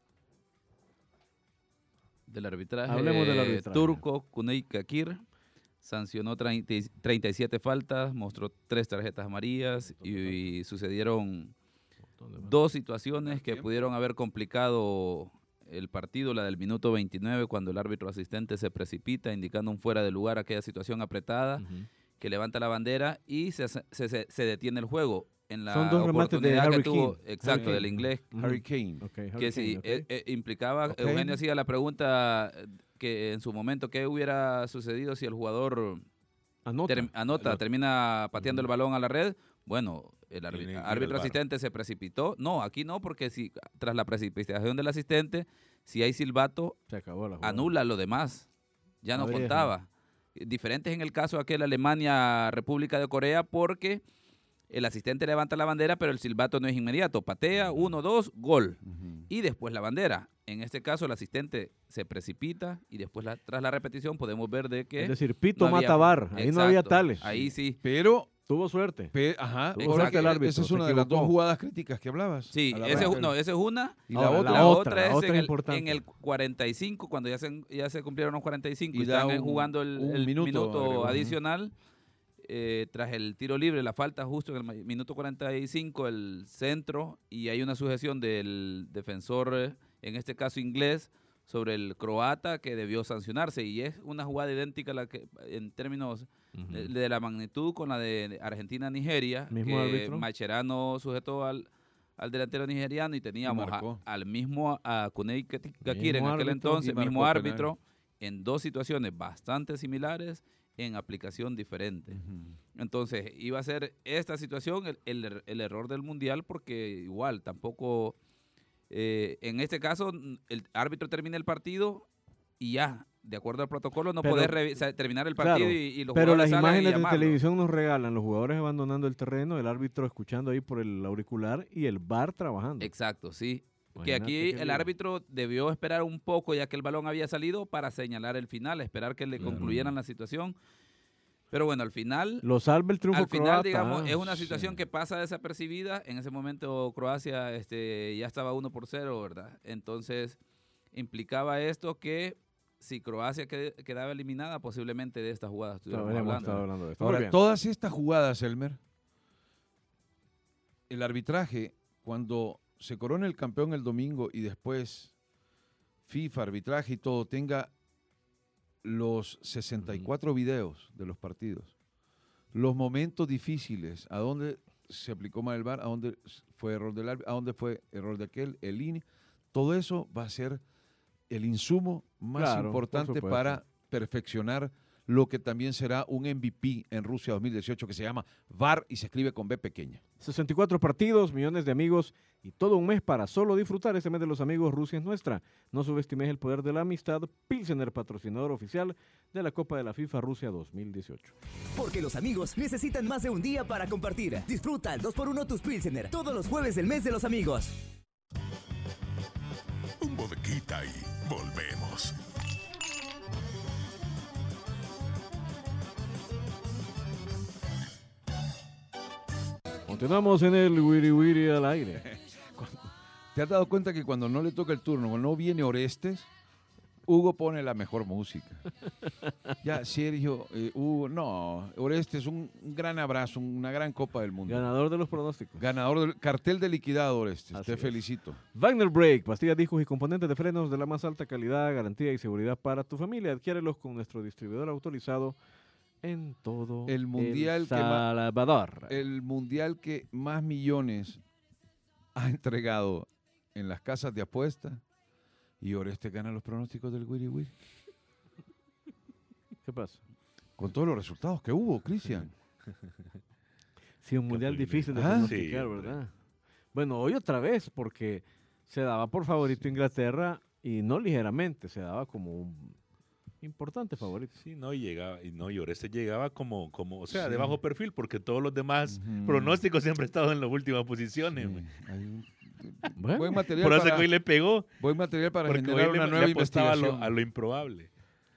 Del arbitraje, Hablemos del arbitraje. Turco Cüneyt Çakır sancionó treinta, treinta y siete faltas, mostró tres tarjetas amarillas y, y sucedieron dos situaciones que pudieron haber complicado el partido. La del minuto veintinueve, cuando el árbitro asistente se precipita indicando un fuera de lugar, aquella situación apretada, uh-huh. que levanta la bandera y se, se, se, se detiene el juego. En la Son dos remates de Harry que tuvo, Kane. exacto, Harry del inglés. Harry Kane. Okay, Harry que sí, Kane, okay. eh, eh, implicaba, Okay. Eugenio hacía la pregunta que en su momento, ¿qué hubiera sucedido si el jugador anota, ter, anota el termina pateando uh-huh. el balón a la red? Bueno, el árbitro, árbitro el asistente se precipitó. No, aquí no, porque si tras la precipitación del asistente, si hay silbato, se acabó la jugada. Anula lo demás. Ya no, no contaba. Deja. Diferentes en el caso de aquel Alemania-República de Corea, porque el asistente levanta la bandera, pero el silbato no es inmediato. Patea, uno, dos, gol. Uh-huh. Y después la bandera. En este caso, el asistente se precipita y después, la, tras la repetición, podemos ver de que... Es decir, pito no mata bar. Ahí exacto, no había tales. Ahí sí. Pero... Tuvo suerte. Pe, ajá. Tuvo suerte el árbitro. Esa es una de las dos jugadas críticas que hablabas. Sí, ese es, no, esa es una. Y la, Ahora, otra, la otra la es otra en, el, importante. en el cuarenta y cinco, cuando ya se, ya se cumplieron los cuarenta y cinco y, y están un, jugando el, el minuto, minuto adicional. Eh, tras el tiro libre, la falta justo en el minuto cuarenta y cinco, el centro, y hay una sujeción del defensor, en este caso inglés, sobre el croata que debió sancionarse, y es una jugada idéntica a la que, en términos uh-huh. de, de la magnitud, con la de Argentina-Nigeria, que árbitro? Mascherano sujetó al, al delantero nigeriano y teníamos a, al mismo a Cüneyt Çakır en aquel entonces, mismo árbitro, penal. En dos situaciones bastante similares, en aplicación diferente. Uh-huh. Entonces, iba a ser esta situación el, el, el error del Mundial, porque igual tampoco, eh, en este caso, el árbitro termina el partido y ya, de acuerdo al protocolo, no pero, podés revi- terminar el partido, claro, y, y los pero jugadores las salen imágenes y de televisión nos regalan los jugadores abandonando el terreno, el árbitro escuchando ahí por el auricular y el V A R trabajando. Exacto, sí. Imagínate que aquí el lío. árbitro debió esperar un poco ya que el balón había salido para señalar el final, esperar que le Claro. concluyeran la situación. Pero bueno, al final, lo salva el triunfo al final, croata. digamos, Ah, es una sí. situación que pasa desapercibida. En ese momento Croacia este, ya estaba uno por cero, ¿verdad? Entonces, implicaba esto que si Croacia qued- quedaba eliminada, posiblemente de estas jugadas estuviéramos Habríamos hablando. estado hablando de esto. Ahora, Muy bien. todas estas jugadas, Elmer, el arbitraje, cuando se corone el campeón el domingo y después FIFA, arbitraje y todo, tenga los sesenta y cuatro videos de los partidos, los momentos difíciles, a dónde se aplicó mal el V A R, a dónde fue error del árbitro, a dónde fue error de aquel, el I N E, todo eso va a ser el insumo más Claro, por importante supuesto. para perfeccionar lo que también será un M V P en Rusia dos mil dieciocho, que se llama V A R y se escribe con B pequeña. sesenta y cuatro partidos, millones de amigos y todo un mes para solo disfrutar este mes de los amigos. Rusia es nuestra. No subestimes el poder de la amistad. Pilsener, patrocinador oficial de la Copa de la FIFA Rusia dos mil dieciocho. Porque los amigos necesitan más de un día para compartir. Disfruta al dos por uno tus Pilsener todos los jueves del mes de los amigos. Un bodequita y volvemos. Continuamos en el Wiri Wiri al aire. ¿Te has dado cuenta que cuando no le toca el turno, cuando no viene Orestes, Hugo pone la mejor música? Ya, Sergio, eh, Hugo, no, Orestes, un, un gran abrazo, una gran Copa del Mundo. Ganador de los pronósticos. Ganador del cartel de liquidado, Orestes. Así Te es. felicito. Wagner Brake, pastillas, discos y componentes de frenos de la más alta calidad, garantía y seguridad para tu familia. Adquiérelos con nuestro distribuidor autorizado en todo El mundial El que ma- Salvador. El mundial que más millones ha entregado en las casas de apuesta, y Orestes gana los pronósticos del Wiri Wiri. ¿Qué pasa? Con todos los resultados que hubo, Cristian. Sí, un mundial Capulina. difícil de Ah, pronosticar, sí, hombre. ¿verdad? Bueno, hoy otra vez, porque se daba por favorito Inglaterra y no ligeramente, se daba como un importante favorito. Sí, no, y llegaba, y no, y Orestes llegaba como, como, o sea, Sí. de bajo perfil, porque todos los demás Ujú. pronósticos siempre han estado en las últimas posiciones. Sí, güey. hay un- Bueno, buen material Por eso para, que hoy le pegó, buen material para porque generar hoy una le, nueva le apostaba a lo, investigación. a lo improbable.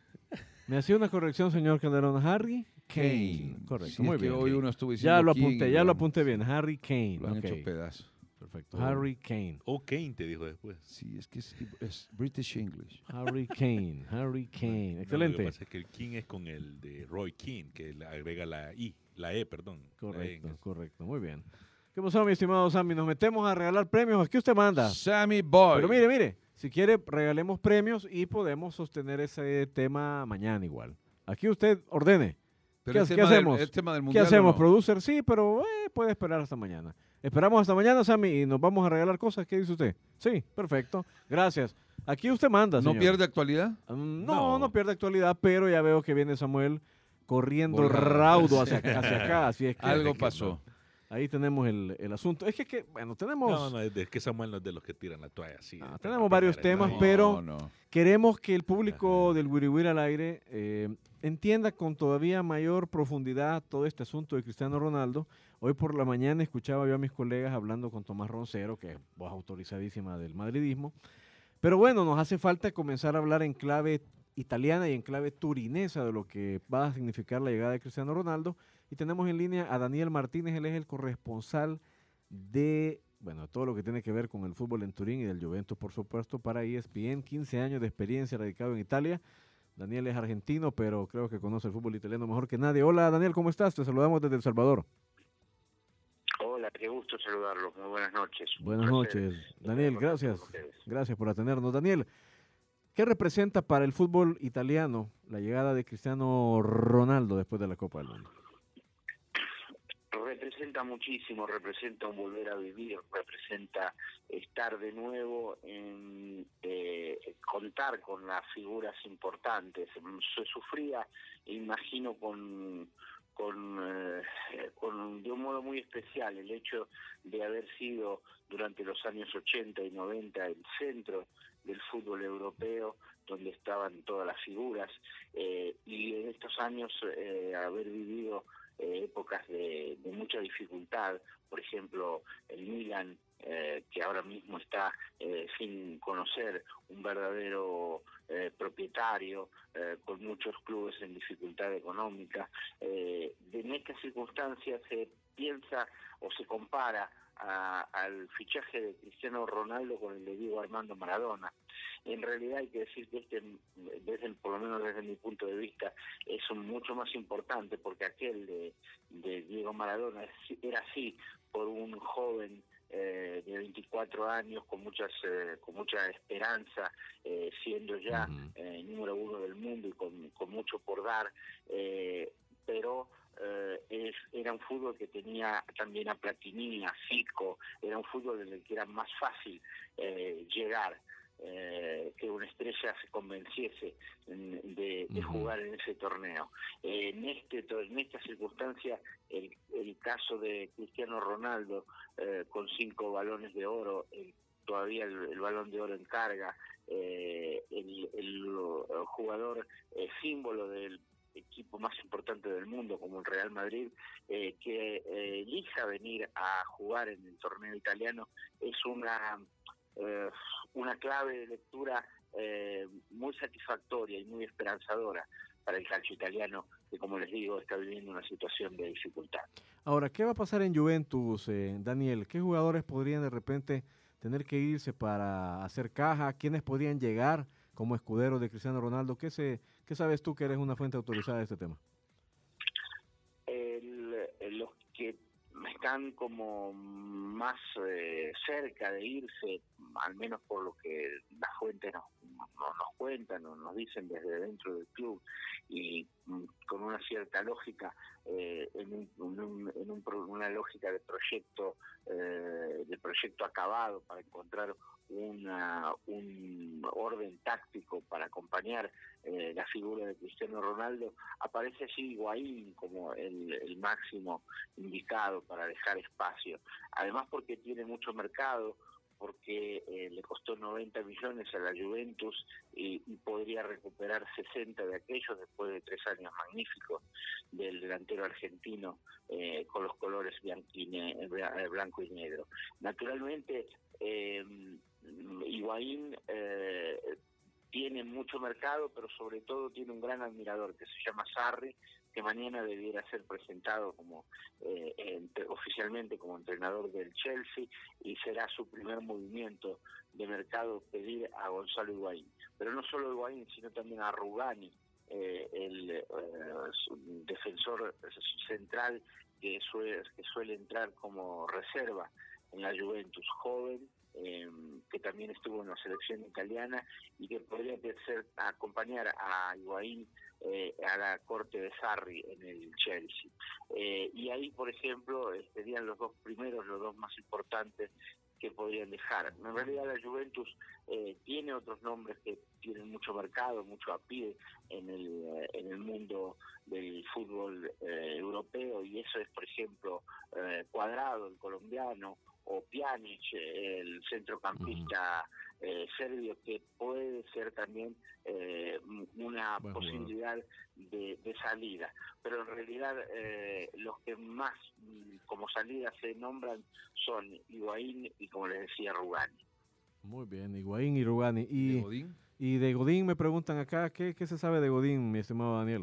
Me hacía una corrección, señor Calderón. Harry Kane. Kane. Correcto, Sí, muy es que bien. hoy uno estuvo diciendo Ya lo King apunté, y ya lo lo- apunté bien. Harry Kane. Lo han ok. hecho pedazo. Perfecto. Oh. Harry Kane. O Kane te dijo después. Sí, es que es, es British English. Harry Kane. Harry Kane. No, lo que Excelente. pasa es que el King es con el de Roy King, que le agrega la I, la E, perdón. la E en Correcto, eso. correcto. Muy bien. ¿Qué pasó, mi estimado Sammy? Nos metemos a regalar premios. Aquí usted manda. Sammy Boy. Pero mire, mire. Si quiere, regalemos premios y podemos sostener ese tema mañana igual. Aquí usted ordene. Pero ¿qué- el qué tema del- hacemos? el tema del ¿Qué mundial, hacemos, ¿o no? producer? Sí, pero eh, puede esperar hasta mañana. Esperamos hasta mañana, Sammy, y nos vamos a regalar cosas. ¿Qué dice usted? Sí, perfecto. Gracias. Aquí usted manda, ¿No señor. pierde actualidad? Mm, no, No. no, pierde actualidad, pero ya veo que viene Samuel corriendo Volado. raudo hacia, hacia acá. Así es que Algo que- pasó. Ahí tenemos el, el asunto. Es que, que, bueno, tenemos, No, no, es de- es que Samuel no es de los que tiran la toalla así. Ah, de tenemos la varios primera, temas, no. pero- No, no. queremos que el público del Wiri Wiri al aire eh, entienda con todavía mayor profundidad todo este asunto de Cristiano Ronaldo. Hoy por la mañana escuchaba yo a mis colegas hablando con Tomás Roncero, que es voz autorizadísima del madridismo. Pero bueno, nos hace falta comenzar a hablar en clave italiana y en clave turinesa de lo que va a significar la llegada de Cristiano Ronaldo. Y tenemos en línea a Daniel Martínez, él es el corresponsal de, bueno, todo lo que tiene que ver con el fútbol en Turín y del Juventus, por supuesto, para E S P N, quince años de experiencia radicado en Italia. Daniel es argentino, pero creo que conoce el fútbol italiano mejor que nadie. Hola Daniel, ¿cómo estás? Te saludamos desde El Salvador. Hola, qué gusto saludarlos. Muy buenas noches. Un Buenas placer noches. estar Daniel, con gracias. ustedes. Gracias por atendernos. Daniel, ¿qué representa para el fútbol italiano la llegada de Cristiano Ronaldo después de la Copa del Mundo? Representa muchísimo, representa un volver a vivir, representa estar de nuevo en, eh, con, contar con las figuras importantes. Se sufría, imagino, con... Con, eh, con de un modo muy especial el hecho de haber sido durante los años ochenta y noventa el centro del fútbol europeo, donde estaban todas las figuras, eh, y en estos años eh, haber vivido eh, épocas de, de mucha dificultad. Por ejemplo, el Milan, eh, que ahora mismo está eh, sin conocer un verdadero eh, propietario, eh, con muchos clubes en dificultad económica. Eh, en estas circunstancias se piensa o se compara a, al fichaje de Cristiano Ronaldo con el de Diego Armando Maradona. En realidad hay que decir que este, desde el, por lo menos desde mi punto de vista, es un mucho más importante, porque aquel de, de Diego Maradona era así por un joven eh, de veinticuatro años con muchas eh, con mucha esperanza, eh, siendo ya Uh-huh. eh, número uno del mundo y con, con mucho por dar, eh, pero eh, es, era un fútbol que tenía también a Platini, a Zico, era un fútbol en el que era más fácil eh, llegar. Eh, que una estrella se convenciese de, de jugar en ese torneo. Eh, en este en esta circunstancia, el, el caso de Cristiano Ronaldo, eh, con cinco balones de oro, el, todavía el, el balón de oro en carga, eh, el, el, el jugador eh, símbolo del equipo más importante del mundo como el Real Madrid, eh, que eh, elija venir a jugar en el torneo italiano, es una Eh, una clave de lectura eh, muy satisfactoria y muy esperanzadora para el calcio italiano, que, como les digo, está viviendo una situación de dificultad. Ahora, ¿qué va a pasar en Juventus, eh, Daniel? ¿Qué jugadores podrían de repente tener que irse para hacer caja? ¿Quiénes podrían llegar como escuderos de Cristiano Ronaldo? ¿Qué, se, qué sabes tú, que eres una fuente autorizada de este tema? El, el, los que están como más eh, cerca de irse, al menos por lo que las fuentes nos, nos, nos cuentan o nos dicen desde dentro del club, y mm, con una cierta lógica, eh, en, un, en, un, en un, una lógica de proyecto, eh, de proyecto acabado para encontrar una, un orden táctico para acompañar eh, la figura de Cristiano Ronaldo. Aparece allí Higuaín como el, el máximo indicado para dejar espacio, además porque tiene mucho mercado, porque eh, le costó noventa millones a la Juventus y, y podría recuperar sesenta de aquellos después de tres años magníficos del delantero argentino, eh, con los colores bianquine, blanco y negro. Naturalmente, eh, Higuaín eh, tiene mucho mercado, pero sobre todo tiene un gran admirador que se llama Sarri, que mañana debiera ser presentado como eh, entre, oficialmente como entrenador del Chelsea, y será su primer movimiento de mercado pedir a Gonzalo Higuaín. Pero no solo Higuaín, sino también a Rugani, eh, el eh, defensor central que suele, que suele entrar como reserva en la Juventus, joven, Eh, que también estuvo en la selección italiana y que podría ser, acompañar a Higuaín eh, a la corte de Sarri en el Chelsea. Eh, y ahí, por ejemplo, serían los dos primeros, los dos más importantes que podrían dejar. En realidad la Juventus eh, tiene otros nombres que tienen mucho mercado, mucho appeal en el, en el mundo del fútbol eh, europeo, y eso es, por ejemplo, eh, Cuadrado, el colombiano, o Pjanic, el centrocampista eh, serbio, que puede ser también eh, una Buen posibilidad de, de salida. Pero en realidad eh, los que más como salida se nombran son Higuaín y, como les decía, Rugani. Muy bien, Higuaín y Rugani. Y ¿De Godín? Y de Godín me preguntan acá, ¿qué, qué se sabe de Godín, mi estimado Daniel?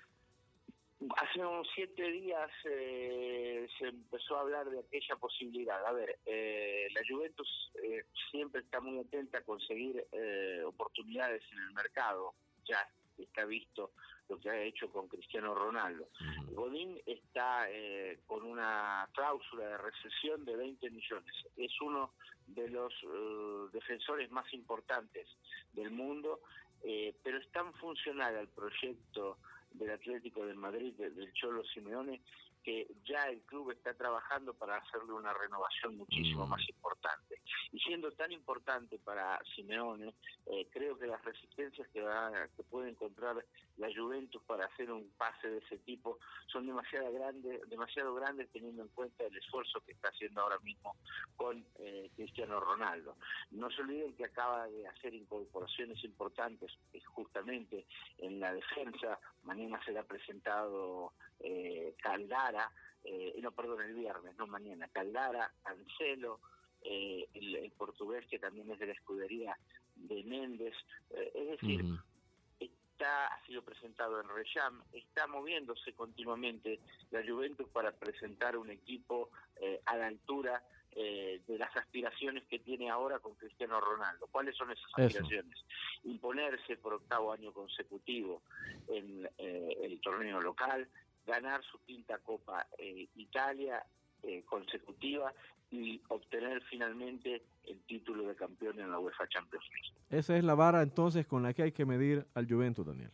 Hace unos siete días eh, se empezó a hablar de aquella posibilidad. A ver, eh, la Juventus eh, siempre está muy atenta a conseguir eh, oportunidades en el mercado. Ya está visto lo que ha hecho con Cristiano Ronaldo. Uh-huh. Godín está eh, con una cláusula de rescisión de veinte millones. Es uno de los uh, defensores más importantes del mundo, eh, pero es tan funcional al proyecto del Atlético de Madrid, del Cholo Simeone, que ya el club está trabajando para hacerle una renovación muchísimo Mm. más importante. Y siendo tan importante para Simeone, eh, creo que las resistencias que, va, que puede encontrar la Juventus para hacer un pase de ese tipo son demasiado grandes, demasiado grandes teniendo en cuenta el esfuerzo que está haciendo ahora mismo con eh, Cristiano Ronaldo. No se olviden que acaba de hacer incorporaciones importantes eh, justamente en la defensa. Mañana será presentado eh, Caldara, eh, no, perdón, el viernes, no mañana, Caldara, Cancelo, eh, el, el portugués que también es de la escudería de Méndez, eh, es decir, Ujú. está, ha sido presentado en Reyam, está moviéndose continuamente la Juventus para presentar un equipo eh, a la altura eh, de las aspiraciones que tiene ahora con Cristiano Ronaldo. ¿Cuáles son esas Eso. aspiraciones? Imponerse por octavo año consecutivo en eh, el torneo local, ganar su quinta Copa eh, Italia eh, consecutiva y obtener finalmente el título de campeón en la UEFA Champions League. Esa es la vara entonces con la que hay que medir al Juventus, Daniel.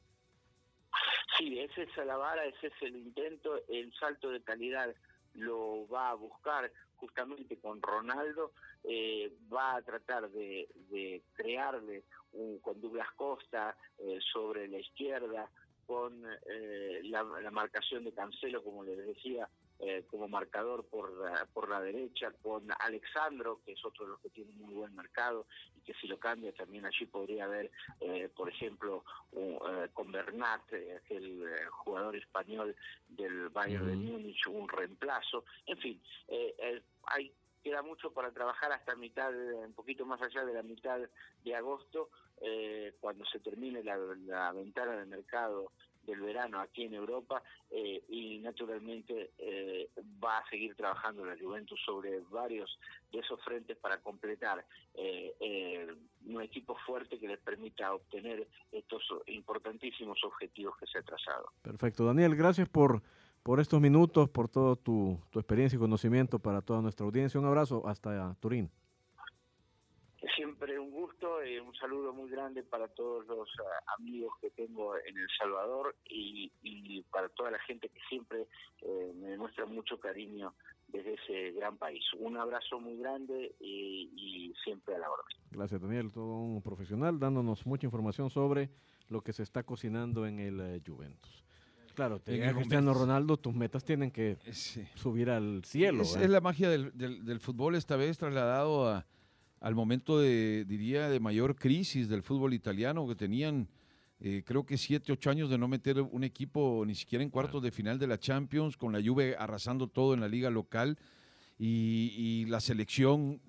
Sí, esa es la vara, ese es el intento, el salto de calidad lo va a buscar justamente con Ronaldo, eh, va a tratar de, de crearle un, con Douglas Costa eh, sobre la izquierda, con eh, la, la marcación de Cancelo, como les decía, eh, como marcador por la, por la derecha, con Alexandro, que es otro de los que tiene muy buen mercado, y que si lo cambia también allí podría haber, eh, por ejemplo, un, eh, con Bernat, eh, aquel eh, jugador español del Bayern de Múnich, un reemplazo. En fin, eh, eh, hay queda mucho para trabajar hasta mitad, un poquito más allá de la mitad de agosto, eh, cuando se termine la, la ventana de mercado del verano aquí en Europa, eh, y naturalmente eh, va a seguir trabajando la Juventus sobre varios de esos frentes para completar eh, eh, un equipo fuerte que les permita obtener estos importantísimos objetivos que se ha trazado. Perfecto. Daniel, gracias por, por estos minutos, por toda tu, tu experiencia y conocimiento para toda nuestra audiencia. Un abrazo hasta Turín. Siempre un gusto, eh, un saludo muy grande para todos los uh, amigos que tengo en El Salvador y, y para toda la gente que siempre eh, me demuestra mucho cariño desde ese gran país. Un abrazo muy grande y, y siempre a la orden. Gracias, Daniel, todo un profesional dándonos mucha información sobre lo que se está cocinando en el uh, Juventus. Claro, te llega Cristiano Ronaldo, tus metas tienen que sí. subir al cielo. Es, ¿eh? es la magia del, del, del fútbol esta vez trasladado a al momento de, diría, de mayor crisis del fútbol italiano, que tenían, eh, creo que siete, ocho años de no meter un equipo ni siquiera en cuartos de final de la Champions, con la Juve arrasando todo en la liga local, y, y la selección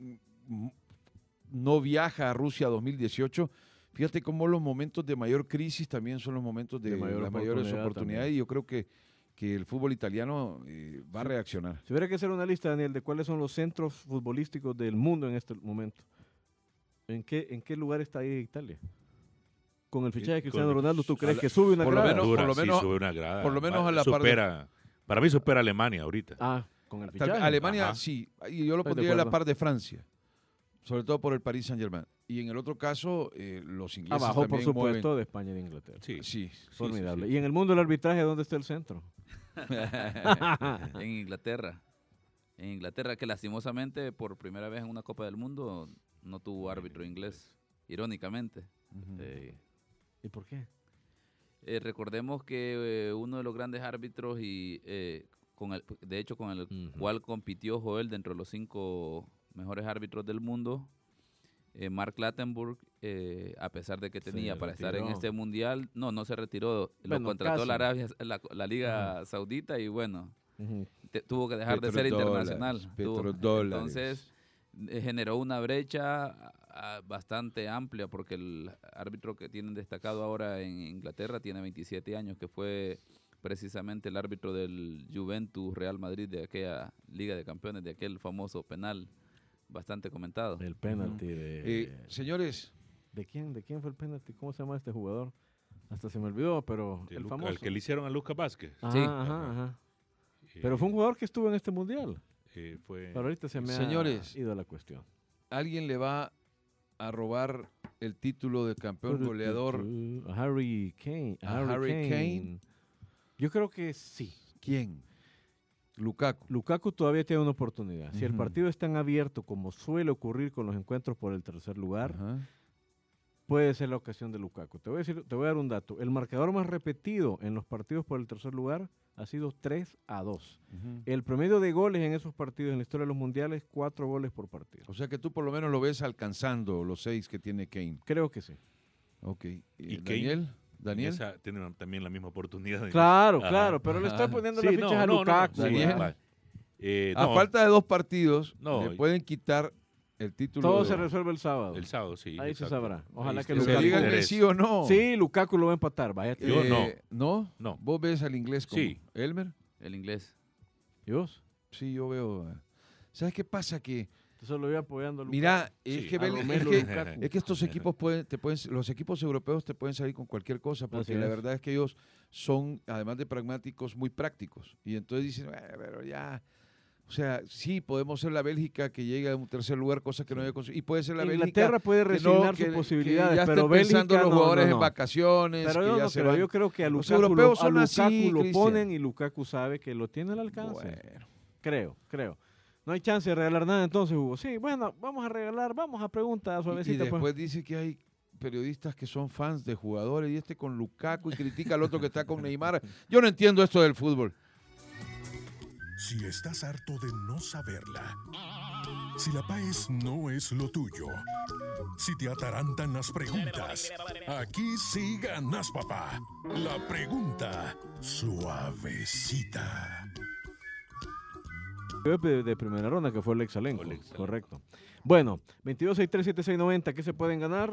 no viaja a Rusia dos mil dieciocho. Fíjate cómo los momentos de mayor crisis también son los momentos de, de mayor las mayores oportunidad oportunidades, también. y yo creo que que el fútbol italiano eh, va a reaccionar. Si hubiera que hacer una lista, Daniel, de cuáles son los centros futbolísticos del mundo en este momento, ¿en qué, en qué lugar está ahí Italia? Con el fichaje de Cristiano Ronaldo, ¿tú crees la, que sube una por grada? Lo menos, Dura, por lo sí, menos, sube una grada. Por lo menos a la supera, par de... Para mí supera a Alemania ahorita. Ah, con el fichaje. Alemania, Ajá. sí. Y yo lo Estoy de pondría a la acuerdo. par de Francia. Sobre todo por el Paris Saint-Germain. Y en el otro caso, eh, los ingleses Abajo, por también supuesto, mueven. de España y de Inglaterra. Sí, Sí, Formidable. sí, sí. Y en el mundo del arbitraje, ¿dónde está el centro? En Inglaterra. En Inglaterra, que lastimosamente por primera vez en una Copa del Mundo no tuvo árbitro inglés, irónicamente. Ujú. Eh, ¿Y por qué? Eh, recordemos que eh, uno de los grandes árbitros y eh, con el, de hecho con el Ujú. cual compitió Joel dentro de los cinco mejores árbitros del mundo, eh, Mark Clattenburg, eh, a pesar de que Se tenía para estar en retiró. este mundial, no, no se retiró, lo Bueno, contrató casi. la Arabia, la, la Liga Saudita y bueno, Ujú. te- tuvo que dejar de ser Petrodólares, internacional. Tuvo- petrodólares. entonces eh, generó una brecha ah, bastante amplia porque el árbitro que tienen destacado ahora en Inglaterra tiene veintisiete años, que fue precisamente el árbitro del Juventus Real Madrid de aquella Liga de Campeones, de aquel famoso penal bastante comentado. El penalti de... Eh, señores, ¿De quién? ¿De quién fue el penalti? ¿Cómo se llama este jugador? Hasta se me olvidó, pero De el Luca- famoso. el que le hicieron a Lucas Vázquez. Ajá, Sí. ajá, ajá. Eh, Pero fue un jugador que estuvo en este mundial. eh, fue, Pero ahorita se me Señores. ha ido la cuestión. alguien le va a robar el título de campeón goleador. A Harry Kane. ¿A Harry, Harry Kane. Kane? Yo creo que sí. ¿Quién? Lukaku. Lukaku todavía tiene una oportunidad. Si el Ujú. partido es tan abierto como suele ocurrir con los encuentros por el tercer lugar, Ajá. puede ser la ocasión de Lukaku. Te voy a decir, te voy a dar un dato. El marcador más repetido en los partidos por el tercer lugar ha sido tres a dos. Ujú. El promedio de goles en esos partidos en la historia de los mundiales, cuatro goles por partido. O sea que tú por lo menos lo ves alcanzando los seis que tiene Kane. Creo que sí. Ok. ¿Y Eh, Kane? Daniel. Daniel. Esa tiene una- también la misma oportunidad. de- Claro, Ajá. claro, pero le estoy Ajá. poniendo Sí, las fichas no, a no, no, Lukaku. sí, Daniel. vale. Eh, A no, falta de dos partidos, No. le pueden quitar el título. Todo de- se resuelve el sábado. el sábado, sí. Ahí se exacto. sabrá. Ojalá Ahí que está. Que Lukaku- digan que Interés. sí o no. Sí, Lukaku lo va a empatar. Vaya. Yo no. Eh, ¿No? No. ¿Vos ves al inglés como Sí. Elmer? El inglés. ¿Y vos? Sí, yo veo. eh. ¿Sabes qué pasa? Que, Entonces lo voy apoyando a Lukaku. mira, es Sí, que, a Bel- Romelu es, que, Lukaku. es que estos equipos pueden, te pueden, los equipos europeos te pueden salir con cualquier cosa, porque Así la es. verdad es que ellos son, además de pragmáticos, muy prácticos. Y entonces dicen, "Eh, pero ya, o sea, sí, podemos ser la Bélgica que llega a un tercer lugar, cosa que no había conseguido. Y puede ser la Inglaterra Bélgica puede que no, resignar que- sus que posibilidades, ya pero estén pensando Bélgica los no, jugadores no, no. en vacaciones, Pero que yo ya no se creo, van. yo creo que a Los Lukaku, europeos lo, a son Lukaku así, lo Cristian. ponen y Lukaku sabe que lo tiene al alcance. Bueno. Creo, creo. No hay chance de regalar nada entonces, Hugo. Sí, bueno, vamos a regalar, vamos a preguntar Y, y suavecita. pues. después dice que hay periodistas que son fans de jugadores y este con Lukaku y critica al otro que está con Neymar. Yo no entiendo esto del fútbol. Si estás harto de no saberla, si la paz no es lo tuyo, si te atarantan las preguntas, aquí sí ganas, papá. La pregunta suavecita. De, de primera ronda, que fue el Exalenco. Fue el Exalenco. Correcto. Bueno, veintidós sesenta y tres setenta y seis noventa, ¿qué se pueden ganar?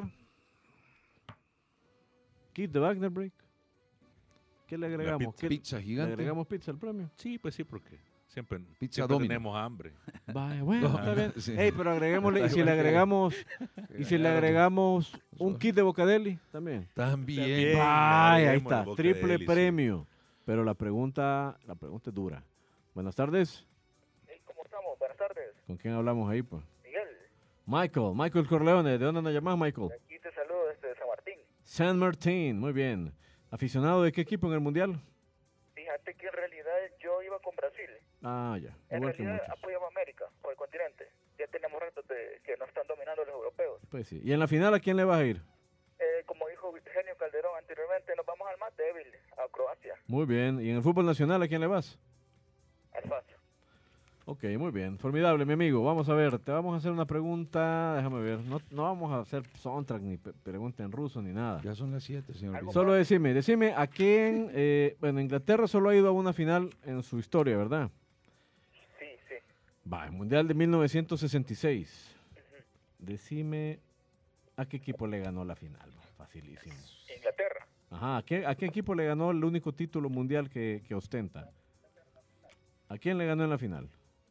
Kit de Wagner Break. ¿Qué le agregamos? pizza. ¿Qué- Pizza ¿Le gigante. agregamos pizza al premio? Sí, pues sí, porque siempre, Pizza siempre Domino. tenemos hambre. Vaya, bueno, No, está bien. sí. Ey, pero agreguémosle, y si le agregamos, y si le agregamos un kit de Bocadeli también. También. También. Vaya, ahí agreguemos está, el Bocadeli, triple sí. premio. Pero la pregunta, la pregunta es dura. Buenas tardes. ¿Cómo estamos? Buenas tardes. ¿Con quién hablamos ahí, pues? Miguel, Michael, Michael Corleone. ¿De dónde nos llamas, Michael? aquí te saludo desde San Martín. San Martín, muy bien. ¿Aficionado de qué equipo en el Mundial? Fíjate que en realidad yo iba con Brasil. Ah, ya. En Igual que realidad muchos. apoyamos a América por el continente. Ya tenemos rato de que nos están dominando los europeos. Pues sí. ¿Y en la final a quién le vas a ir? Eh, como dijo Eugenio Calderón anteriormente, nos vamos al más débil, a Croacia, Muy bien. ¿Y en el fútbol nacional a quién le vas? al F A S. Ok, muy bien. Formidable, mi amigo. Vamos a ver. Te vamos a hacer una pregunta. Déjame ver. No, no vamos a hacer soundtrack ni pe- pregunta en ruso ni nada. Ya son las siete, señor. Algo Villa. Solo decime, decime a quién. Eh, bueno, Inglaterra solo ha ido a una final en su historia, ¿verdad? Sí, sí. Va, el Mundial de mil novecientos sesenta y seis. Decime a qué equipo le ganó la final. Va, facilísimo. Inglaterra. Ajá, ¿a qué, a qué equipo le ganó el único título mundial que, que ostenta? ¿A quién le ganó en la final?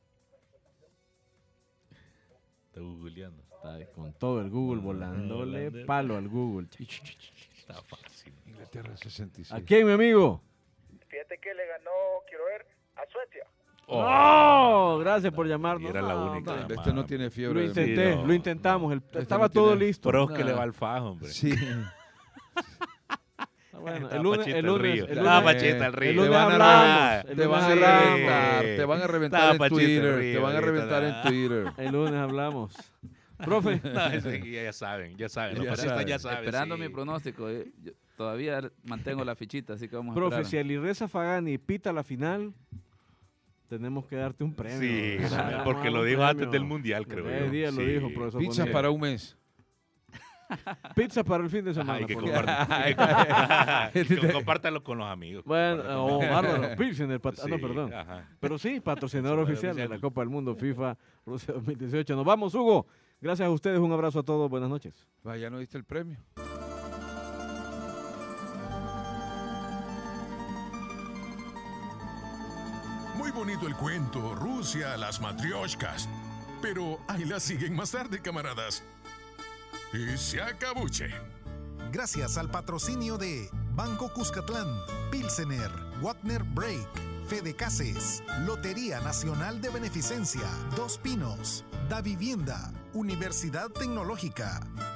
Está googleando. Está ahí con todo el Google volándole volando. palo al Google. Está fácil. Inglaterra sesenta y ¿A seis. quién, mi amigo? Fíjate que le ganó, quiero ver, a Suecia. ¡Oh! Gracias por llamarnos. Era la No, única. hombre. Este no tiene Lo fiebre. de- intenté, Sí, no. lo intentamos. el- Este estaba no todo tiene- listo. Pero es que Nah. le va al fajo, hombre. Sí. Ah, bueno, Está el lunes, Pachita el el lunes, río. el Estaba lunes- Pachita el río. el Te lunes van a hablamos. el Te van a lunes reventar. hablamos. reventar, te van a reventar Estaba en Pachita Twitter, Río te van a ahorita, reventar en nah. Twitter. El lunes hablamos. Profe. No, eso sí, ya saben, ya saben. Los Ya pacistas saben. ya saben. Esperando sí. mi pronóstico. eh, yo todavía mantengo la fichita, así que vamos a Profe, esperar. si Alireza Fagani pita la final, tenemos que darte un premio. Sí, O sea, vamos a porque dar lo un dijo premio. antes del mundial, creo Ese yo. día lo Sí. dijo, profesor. Pizza Bonilla. para un mes. Pizza para el fin de semana. Ay, que por compartan. favor. Que compártalo con los amigos. Bueno, compártalo. oh, bárbaro. Pilsener, pat- ah, no, Sí, perdón. ajá. Pero sí, patrocinador oficial de la oficial. Copa del Mundo FIFA Rusia dos mil dieciocho. Nos vamos, Hugo. Gracias a ustedes. Un abrazo a todos. Buenas noches. Vaya, ¿no diste el premio? Muy bonito el cuento, Rusia, las matrioshkas. Pero ahí las siguen más tarde, camaradas. Y se acabuche. Gracias al patrocinio de Banco Cuscatlán, Pilsener, Wagner Break, Fede Cases, Lotería Nacional de Beneficencia, Dos Pinos, Da Vivienda, Universidad Tecnológica,